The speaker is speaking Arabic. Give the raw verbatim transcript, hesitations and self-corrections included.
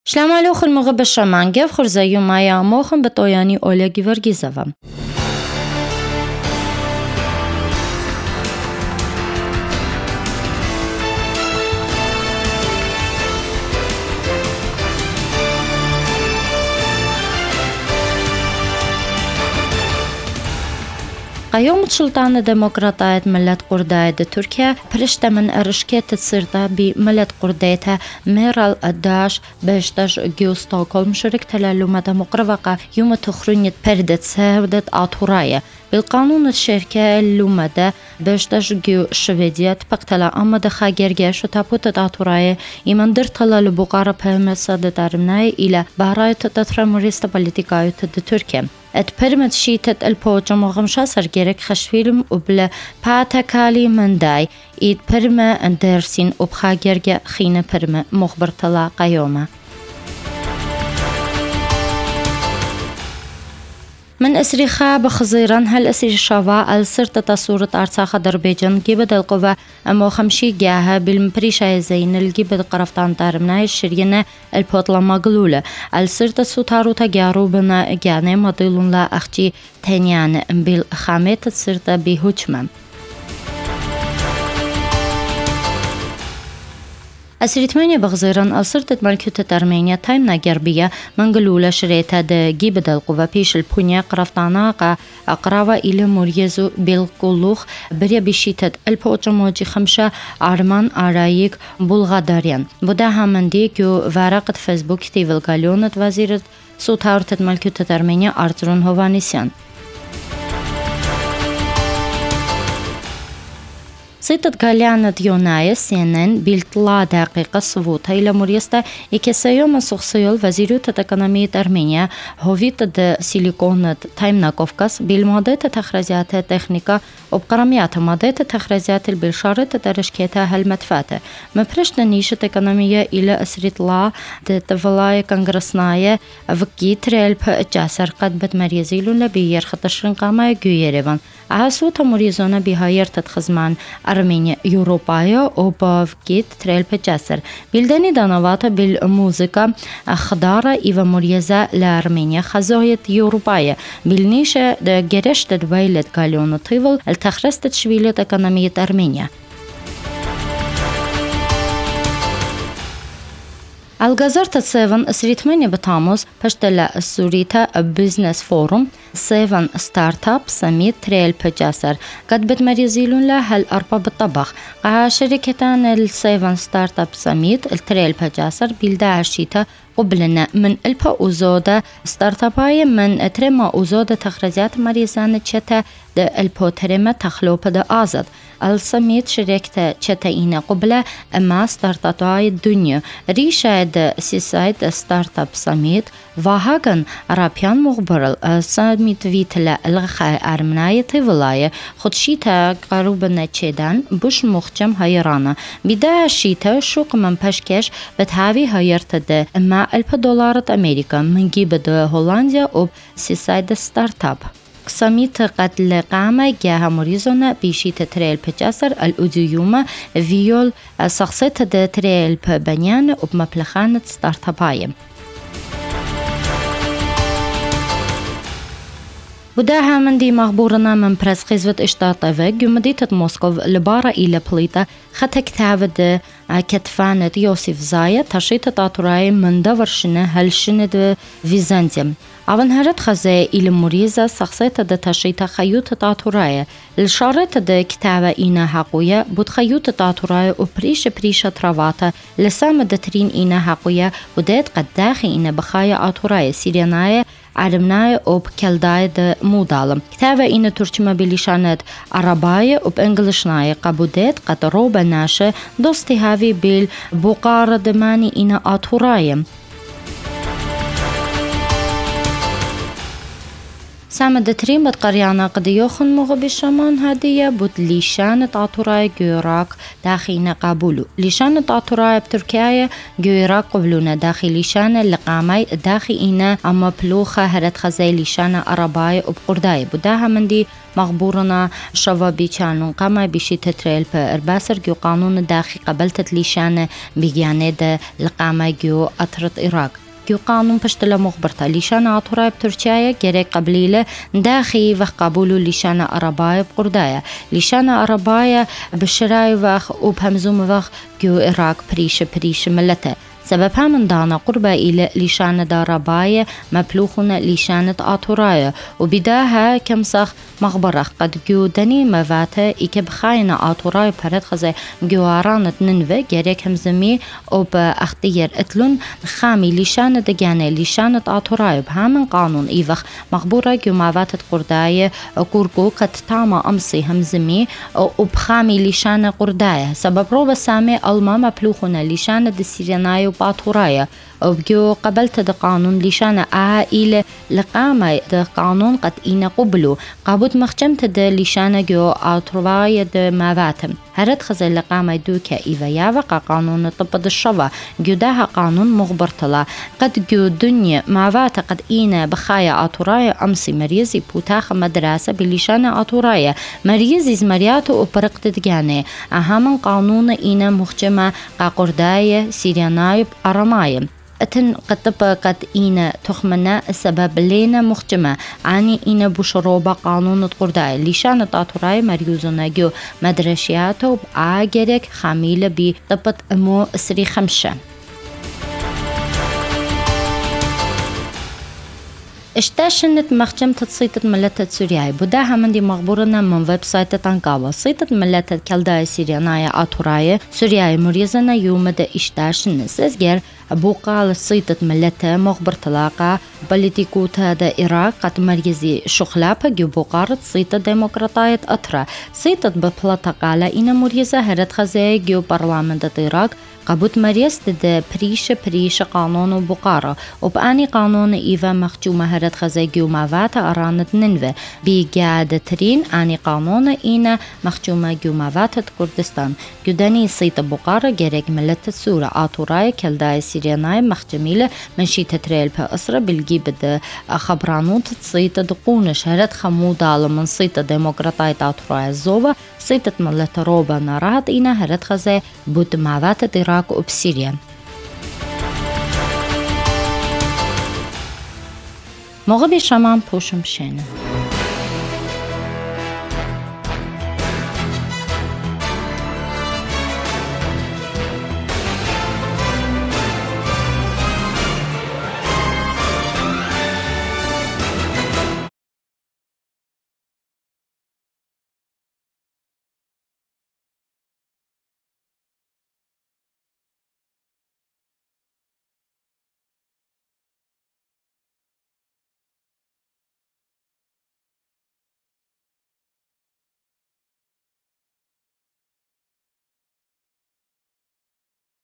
Շլամալոխ մողը բշամանգև խորզայու մայա ամոխն բտոյանի Օլեգ Գևորգիզովա։ قيوم السلطان الديمقراطية ملت قرداية تركيا برشتمن أرشكيت السرطة بملت قردايتها ميرال الداش بشتاش جيو ستوكولم شركة تلالومة مقربقة يوم تخرجت بردة سهودة آتوراية بالقانون الشركة اللومة بشتاش جيو شويديا تبقتلا أما دخا جرجاش وتابوت آتوراية يمن درتلا لبقارة بهمسة دارمناي إلى بهراية تترموريست بوليتيكاية تركيا ات برمت شيتت البوجة مغمشة سرگرك خشفيلم وبلا باتاكالي منداي ايد برمة اندرسين وبخاگرگة خينة برمة مخبرتلا قيومة من أسريخا بخزيران هل أسري شوا السرطة تصورة أرساخ دربيجان جيبد القوة أمو خمشي جاها بالمبريشة زين الجيبد قرفتان دارمناي الشرينة البوطلة مغلولة السرطة سوتارو تجارو بنا جاني مضيلون لا أختي تانيان بالخامات السرطة بهجمة أسريتمانيا بغزيران السرطة ملكوتة أرمينيا تايمنا جربية منقلولة شريطة دا جيبد القوة بيش البونيا قرفتانا أقراوة إلى مريزو بالقلوخ بريا بشيتة البوجة موجي خمسة أرمان أرايك بلغاداريان بودا هماندي كيو ورقة فيسبوك تيفل غاليونة وزيرة سوتارتة ملكوتة أرمينيا أرترون هوانيسيان سيطة غاليانة يونايا سينن بيلتلا دقيقة صوتها إلى مريستا إكسيوم سوخسيول وزيرو تتكنامية أرمينيا هوفيت د سيليكونة تايمنا كوفكاس بالمادة تخرجات تكنيكا وبقراميات مادة تخرجات البشارة تدرشكيتها هالمدفاتة مبرشنا نيشة تكنامية إلى أسريت لا تتفلاي كونغرسنايا وكي تريل بجاسر قد بتمريزيلون لبيير خطشرن قاما جويريبان عاسوتا مريزونا بهاير تتخزمان أرمينيا يوروبايا وبافكيت تريل بجاسر بلداني دانواتا بالموسيقى خضارة إيوا مريزة لأرمينيا خزوية يوروبايا بالنيشة جرشت دويلة غاليونو طيفل التخرست شويلة اقономية أرمينيا الجزرة سيفن سريتمانيا بتاموس بشتلا السوريتا بيزنس فورم سيفن ستارت اب سميت تريل بجاسر قد بتمريزيلون لها الأربع بالطبخ قا شركتان السيفن ستارت اب سميت التريل بجاسر بيلدا عشيتا قبلنا من البا أوزودا ستارت اباي من تريما أوزودا تخرجات مريزان تشتا دا البو تريما تخلوب دا آزد السميت شركة تشتا إينا قبلة أما ستارت اباي الدنيا ريشا دا سيسايد ستارت اب سميت وهاغن رابيان مغبرل سميت فيتلا الغخا أرمناية طيولاية خدشيتا قروبنا تشيدان بوش مخجم هيرانا بدا شيتا شوق من بشكش بتهاوي هيرت دا أما ألف دولار أمريكا من جيب دا هولندا وب سيسايد ستارت اب سميت قد لقامة جاها مريزونا بيشيت تريل بجاسر الأوديوما فيول سخصت دا تريل ببنيان وبمبلخانة ستارت اباية وداها من دي مخبورنا من برس خزوة اشتاطة فيج مدينة موسكوف لبارة إلى بليطة خطك تعود كتفانة يوسف زايا تشيط تاتوراي من دورشنة هلشنة فيزانتيم أون هرت خزايا إلى مريزة سخصيت دا تشيط خيوط تاتوراي الشارت دا كتابة إينا حقوية بود خيوط تاتوراي وبريش بريشة ترواتا لسام دترين إينا حقوية ودات قد داخي إينا بخايا آتوراي سيرياناي عرمناي وبكلداي دا مودالم كتابة إينا ترجمة بلشانات عرباية وبإنجلشناي قبودات قد روبا ناشا دوستي هاوي بالبقارة دماني إينا آتوراي سامدترين بتقريانا قد يوخن مغبي الشمان هدية بود ليشان تعطراي جوراك داخينا قابولو ليشان تعطراي بتركيا جوراك قبلونا داخي ليشان اللقامي داخي إنا أما بلوخة هرد خزي ليشان أرباي وبقرداي بوداها مندي مغبورنا شوابي چانون قاما بيشي تتريل با ارباسر جو قانون داخي قبلتت ليشان بيجاني دا لقامي جو أطرت إراق جو قانون پشتلا مخبرتا لیشان عطورای بترکیه گره قبلیله داخی وقت قبولو لیشان عربای بقردایا لیشان عربای بشرای وقت و بهمزوم وقت جو عراق پریش پریش ملته سبب همن دانا قربة إلى ليشانة داراباية مبلوخنا ليشانة آطوراية وبداها كمسخ مغبرخ قد جو دني مواتا إيكب خاينة آطوراية بارد خزي جوارانة ننوى جاريك همزمي أو بأختير اتلون خامي ليشانة دجانة ليشانة آطوراية بهامن قانون إيوخ مغبورة جو مواتا قرداية قرقو قد تاما أمسي همزمي أو بخامي ليشانة قرداية سبب روبا سامي ألما مبلوخنا ليشانة دسيرينايو باطورايا وبجو قبلت دا قانون ليشانا عائلة لقامة دا قانون قد إينا قبلو قابود مخجمت دا ليشانا جو آطورايا دا ماواتم هرد خزي لقامة دوكا إيفا ياوقا قانون طب دا الشوا جو داها قانون مغبرتلا قد جو دنيا ماواتا قد إينا بخايا آطورايا أمسي مريزي بوتاخ مدرسة بليشانا آطورايا مريزي زمرياتو وبرقت دجاني أهم قانون إينا مخجمة قاقردايا سيريانايب أرمايم أتن قد قد إينا تخمنا السبب لينا مخجمة عني إينا بشروبة قانون قرداي ليشان تاطراي مريوزنا جو مدرشياتو بآجرك خميلة بي طبط أمو سري خمشة اشتاشنت مخجم تصيتت ملتة سورياي بداها من دي مغبورنا من ويب سايت تنقاوة صيتت ملتة كالداي سيريانايا آطوراي سورياي مريزنا يوم دا اشتاشن سيزجر بوقال صيتت ملتة مغبر طلاقة بلديكوتا دا إراق قد مريزي شخلابة جو بوقارت صيتت ديمقراطاية أطرا صيتت ببلاطة قالة إنا مريزة هرد خزي جو برلمان دا إراق قبوت مريست دا بريش بريش قانون بوقارة وبآني قانون إيفا مخجومة هرد خزي جو ماواتا أرانت ننوى بيقادة ترين آني قانون إينا مخجومة جو ماواتا كردستان جو داني صيت بوقارة جريك ملتة سورة آطوراي كالداي سيرياناي مخجميلة من شي تتريل بأسرة بالجيب دا خبرانوت صيت دقونش هرد خمودة من صيت ديمقراطاية آطوراي الزوبة صيتت ملتة روبا نارات إينا هرد خزي بود ماواتا العراق وبسوريا مغرب الشمال بوشم شينه